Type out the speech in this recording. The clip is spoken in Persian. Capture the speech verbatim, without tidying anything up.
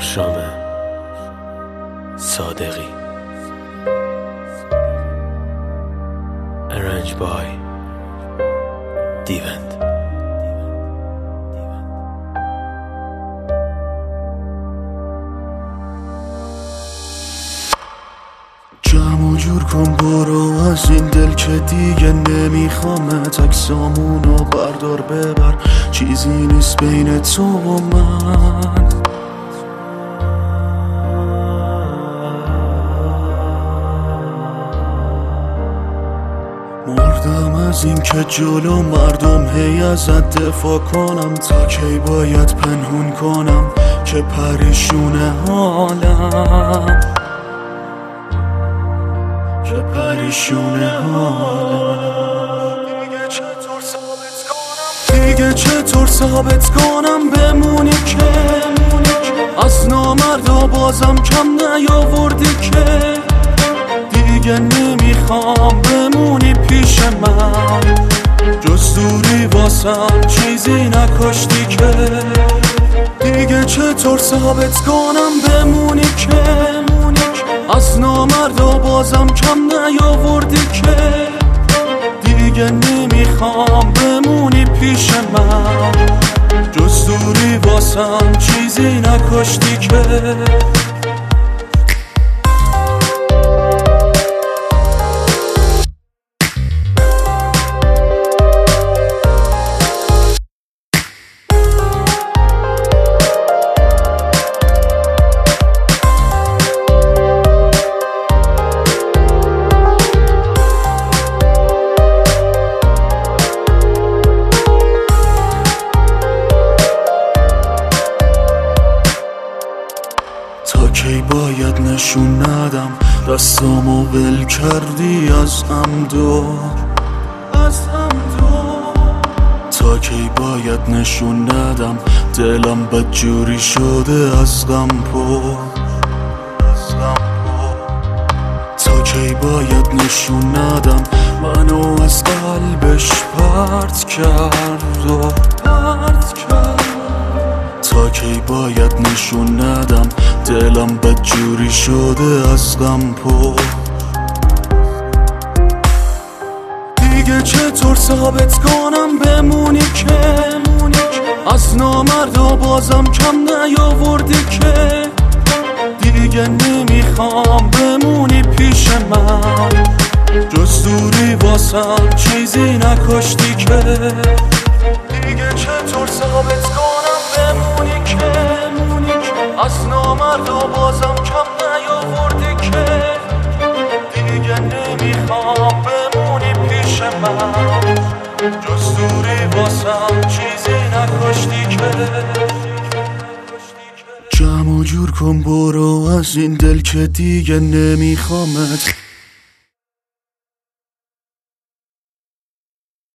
شام صادقی. Arranged by دیوند. جمع و جور کن برو از این دل که دیگه نمیخوامت. عکسامونو بردار ببر، چیزی نیست بین تو و من. مردم از این که جلو مردم هی ازت دفاع کنم. تا کی باید پنهون کنم که پریشونه حالم، که پریشونه حالم. دیگه چطور ثابت کنم، دیگه چطور ثابت کنم بمونی که از نامردا بازم کم نیاوردی که. دیگه نمیخوام بمونی پیش من، جز دوری واسم چیزی نکشتی که. دیگه چطور ثابت کنم بمونی که از نامردا بازم کم نیاوردی که. دیگه نمیخوام بمونی پیش من، جز دوری واسم چیزی نکشتی که. تا کی باید نشون ندم دستامو ول کردی از عمدو، از عمدو. تا کی باید نشون ندم دلم بدجوری شده از غم پو، از غم پو. تا کی باید نشون ندم منو از قلبش پرت کرد و پرت کرد. تا کی باید نشون ندم دلم بدجوری شده از غم پو. دیگه چطور ثابت کنم بمونی که از نامردا بازم کم نیاوردی که. دیگه نمیخوام بمونی پیش من، جز دوری واسم چیزی نکشتی که. دیگه چطور ثابت کنم بمونی که از نامردا بازم کم نیاوردی که. دیگه نمیخوام بمونی پیش من، جز دوری واسم چیزی نکشتی که. جمع و جور کن برو از این دل که دیگه نمیخوامت.